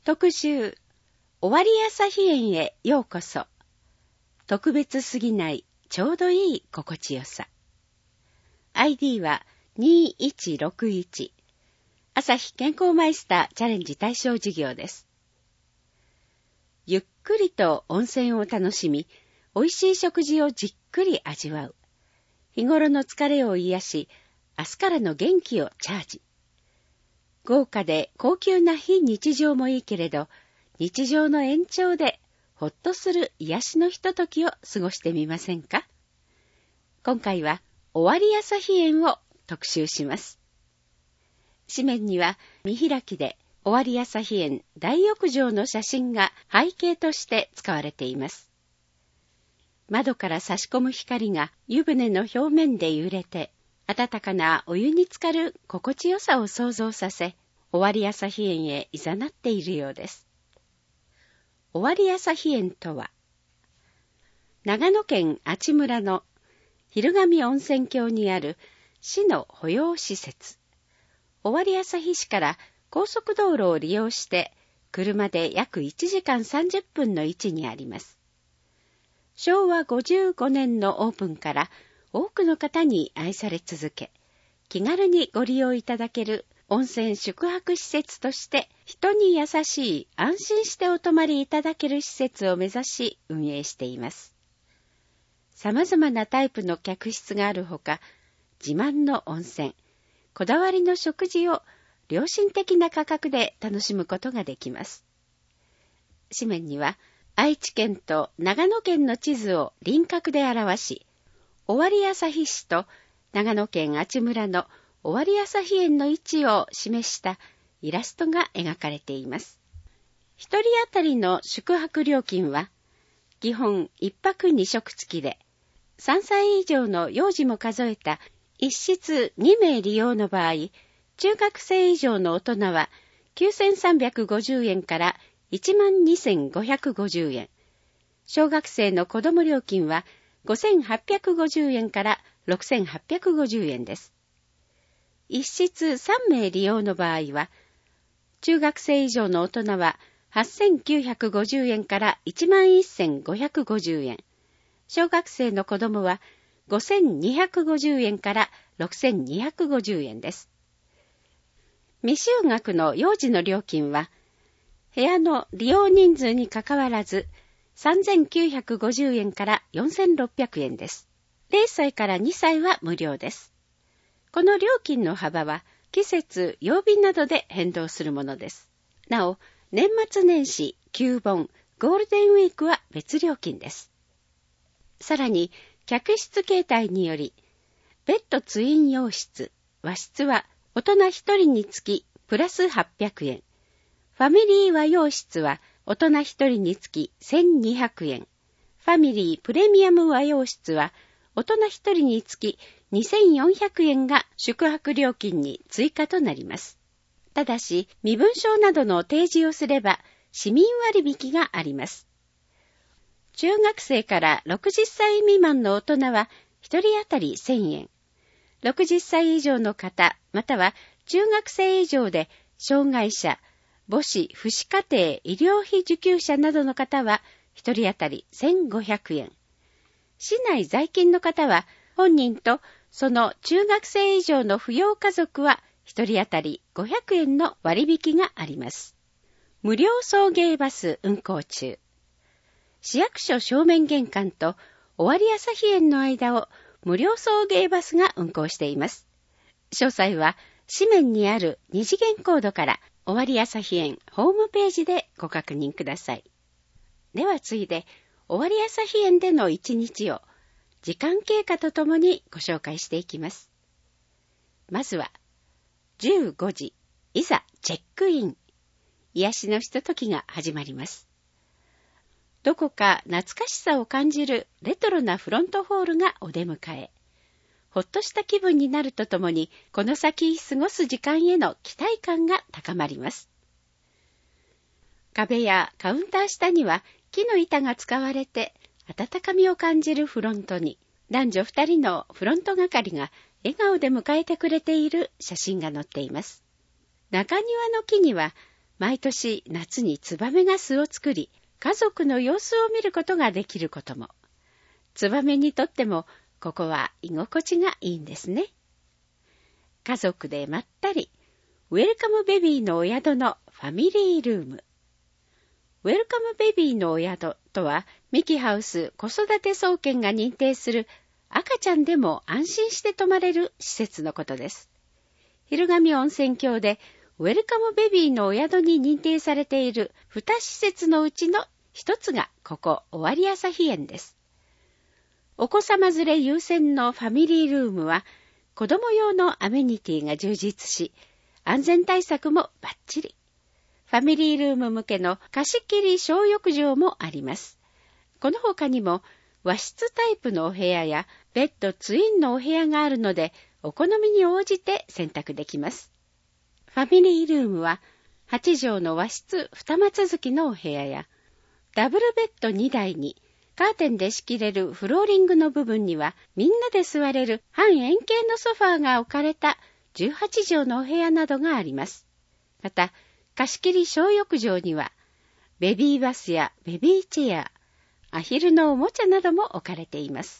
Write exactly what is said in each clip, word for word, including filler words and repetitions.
特集、終わり朝日園へようこそ。特別すぎないちょうどいい心地よさ。アイディー はにいちろくいち。朝日健康マイスターチャレンジ対象事業です。ゆっくりと温泉を楽しみ、美味しい食事をじっくり味わう。日頃の疲れを癒し、明日からの元気をチャージ。豪華で高級な非日常もいいけれど、日常の延長でほっとする癒しのひとときを過ごしてみませんか？今回は終わり朝日園を特集します。紙面には見開きで終わり朝日園大浴場の写真が背景として使われています。窓から差し込む光が湯船の表面で揺れて、温かなお湯に浸かる心地よさを想像させ、終わり朝日園へ誘っているようです。終わり朝日園とは、長野県阿智村の昼神温泉郷にある市の保養施設。終わり朝日市から高速道路を利用して車で約いちじかんさんじゅっぷんの位置にあります。しょうわごじゅうごねんのオープンから多くの方に愛され続け、気軽にご利用いただける温泉宿泊施設として人に優しい安心してお泊まりいただける施設を目指し運営しています。様々なタイプの客室があるほか、自慢の温泉、こだわりの食事を良心的な価格で楽しむことができます。紙面には愛知県と長野県の地図を輪郭で表し、終わり朝日市と長野県阿智村の終わり朝日園の位置を示したイラストが描かれています。一人当たりの宿泊料金は、基本一泊二食付きで、さんさい以上の幼児も数えた一室にめい利用の場合、中学生以上の大人はきゅうせんさんびゃくごじゅうえんからいちまんにせんごひゃくごじゅうえん。小学生の子ども料金はごせんはっぴゃくごじゅうえんからろくせんはっぴゃくごじゅうえんです。一室さんめい利用の場合は、中学生以上の大人ははっせんきゅうひゃくごじゅうえんからいちまんせんごひゃくごじゅうえん。小学生の子どもはごせんにひゃくごじゅうえんからろくせんにひゃくごじゅうえんです。未就学の幼児の料金は、部屋の利用人数にかかわらず、さんぜんきゅうひゃくごじゅうえんからよんせんろっぴゃくえんです。れいさいからにさいは無料です。この料金の幅は季節、曜日などで変動するものです。なお、年末年始、旧盆、ゴールデンウィークは別料金です。さらに、客室形態により、ベッドツイン洋室、和室は大人ひとりにつきプラスはっぴゃくえん。ファミリー和洋室は大人ひとりにつきせんにひゃくえん。ファミリープレミアム和洋室は大人ひとりにつきにせんよんひゃくえんが宿泊料金に追加となります。ただし、身分証などの提示をすれば市民割引があります。中学生からろくじゅっさい未満の大人はひとり当たりせんえん。ろくじゅっさい以上の方、または中学生以上で障害者、母子、父子家庭、医療費受給者などの方はひとり当たりせんごひゃくえん。市内在勤の方は本人とその中学生以上の扶養家族はひとり当たりごひゃくえんの割引があります。無料送迎バス運行中。市役所正面玄関と終わり朝日園の間を無料送迎バスが運行しています。詳細は紙面にある二次元コードから終わり朝日園ホームページでご確認ください。では次いで終わり朝日園での一日を時間経過とともにご紹介していきます。まずはじゅうごじ、いざチェックイン。癒しのひとときが始まります。どこか懐かしさを感じるレトロなフロントホールがお出迎え。ほっとした気分になるとともに、この先過ごす時間への期待感が高まります。壁やカウンター下には木の板が使われて、温かみを感じるフロントに、男女二人のフロント係が笑顔で迎えてくれている写真が載っています。中庭の木には、 毎年夏にツバメが巣を作り、家族の様子を見ることができることも。ツバメにとってもここは居心地がいいんですね。家族でまったり、ウェルカムベビーのお宿のファミリールーム。ウェルカムベビーのお宿とは、ミキハウス子育て総研が認定する赤ちゃんでも安心して泊まれる施設のことです。昼神温泉郷でウェルカムベビーのお宿に認定されているに施設のうちの一つがここ尾張旭園です。お子様連れ優先のファミリールームは子供用のアメニティが充実し、安全対策もバッチリ。ファミリールーム向けの貸し切り小浴場もあります。この他にも和室タイプのお部屋やベッドツインのお部屋があるので、お好みに応じて選択できます。ファミリールームははちじょうの和室二間続きのお部屋や、ダブルベッドにだいにカーテンで仕切れるフローリングの部分にはみんなで座れる半円形のソファーが置かれたじゅうはちじょうのお部屋などがあります。また、貸し切り小浴場にはベビーバスやベビーチェア、アヒルのおもちゃなども置かれています。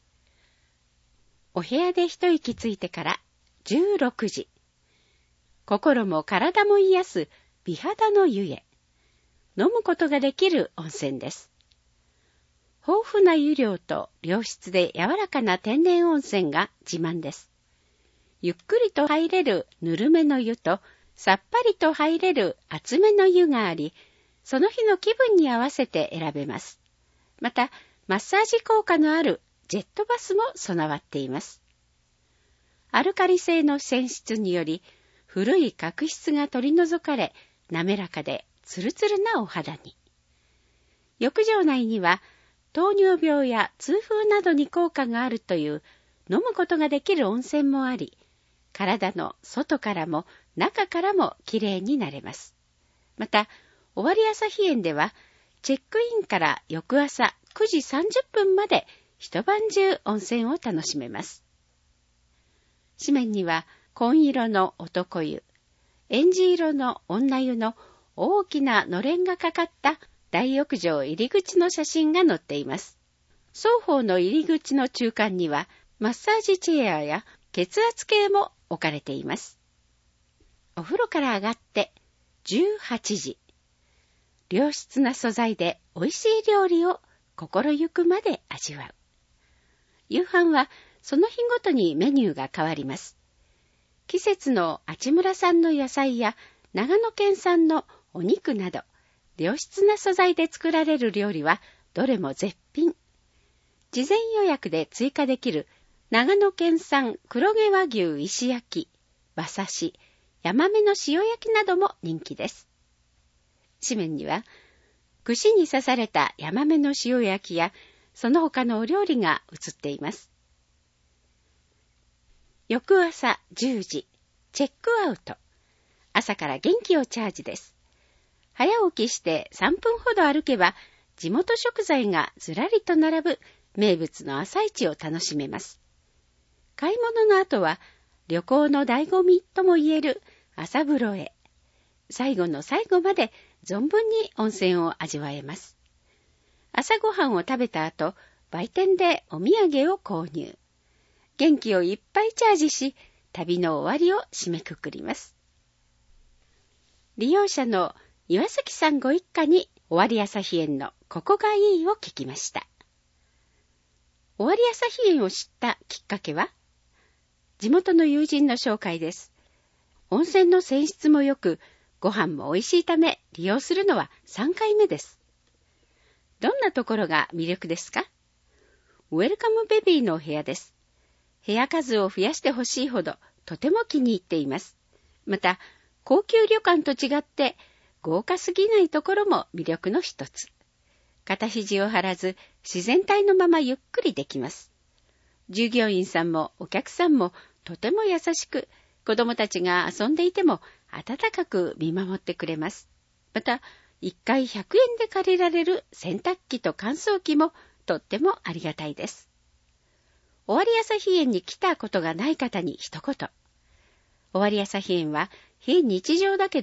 お部屋で一息ついてからじゅうろくじ。心も体も癒す美肌の湯へ。飲むことができる温泉です。豊富な湯量と良質で柔らかな天然温泉が自慢です。ゆっくりと入れるぬるめの湯とさっぱりと入れる熱めの湯があり、その日の気分に合わせて選べます。また、マッサージ効果のあるジェットバスも備わっています。アルカリ性の泉質により、古い角質が取り除かれ、滑らかでツルツルなお肌に。浴場内には、糖尿病や痛風などに効果があるという飲むことができる温泉もあり、体の外からも中からもきれいになれます。また、尾張旭園では、チェックインから翌朝くじさんじゅっぷんまで一晩中温泉を楽しめます。紙面には、紺色の男湯、えんじ色の女湯の大きなのれんがかかった大浴場入り口の写真が載っています。双方の入り口の中間にはマッサージチェアや血圧計も置かれています。お風呂から上がってじゅうはちじ。良質な素材で美味しい料理を心ゆくまで味わう。夕飯はその日ごとにメニューが変わります。季節のあちむら産の野菜や長野県産のお肉など、良質な素材で作られる料理はどれも絶品。事前予約で追加できる長野県産黒毛和牛石焼き、馬刺し、ヤマメの塩焼きなども人気です。紙面には、串に刺されたヤマメの塩焼きや、その他のお料理が映っています。翌朝じゅうじ、チェックアウト。朝から元気をチャージです。早起きしてさんぷんほど歩けば、地元食材がずらりと並ぶ名物の朝市を楽しめます。買い物の後は、旅行の醍醐味とも言える朝風呂へ。最後の最後まで存分に温泉を味わえます。朝ごはんを食べた後、売店でお土産を購入。元気をいっぱいチャージし、旅の終わりを締めくくります。利用者の岩崎さんご一家に尾張旭園のここがいいを聞きました。尾張旭園を知ったきっかけは、地元の友人の紹介です。温泉の泉質も良く、ご飯も美味しいため利用するのはさんかいめです。どんなところが魅力ですか？ウェルカムベビーのお部屋です。部屋数を増やしてほしいほどとても気に入っています。また、高級旅館と違って豪華すぎないところも魅力の一つ。肩肘を張らず自然体のままゆっくりできます。従業員さんもお客さんもとても優しく、子供たちが遊んでいても温かく見守ってくれます。また、いっかいひゃくえんで借りられる洗濯機と乾燥機もとってもありがたいです。尾張旭園に来たことがない方に一言。尾張旭園は非日常だけど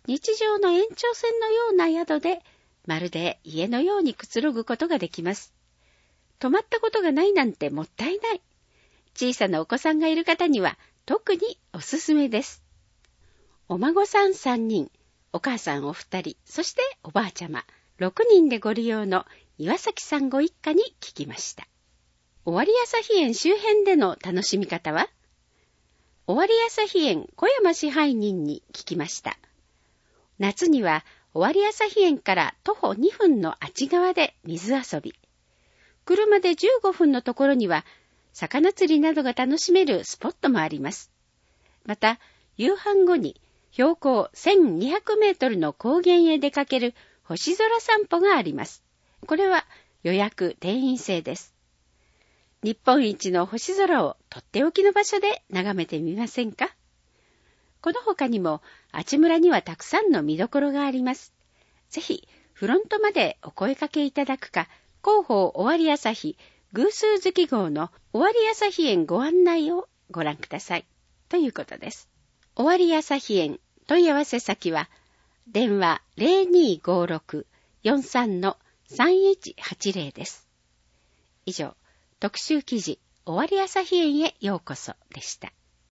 日常の延長線のような宿で、まるで家のようにくつろぐことができます。泊まったことがないなんてもったいない。小さなお子さんがいる方には特におすすめです。お孫さんさんにん、お母さんお二人、そしておばあちゃまろくにんでご利用の岩崎さんご一家に聞きました。尾張旭園周辺での楽しみ方は？尾張旭園小山支配人に聞きました。夏には尾張旭園から徒歩にふんのあっち側で水遊び。車でじゅうごふんのところには魚釣りなどが楽しめるスポットもあります。また、夕飯後に標高せんにひゃくメートルの高原へ出かける星空散歩があります。これは予約定員制です。日本一の星空をとっておきの場所で眺めてみませんか？この他にも、阿智村にはたくさんの見どころがあります。ぜひ、フロントまでお声かけいただくか、広報尾張旭偶数月号の尾張旭園ご案内をご覧ください。ということです。尾張旭園問い合わせ先は、電話 ゼロにーごーろく よんさん さんいちはちゼロ です。以上、特集記事、尾張旭園へようこそでした。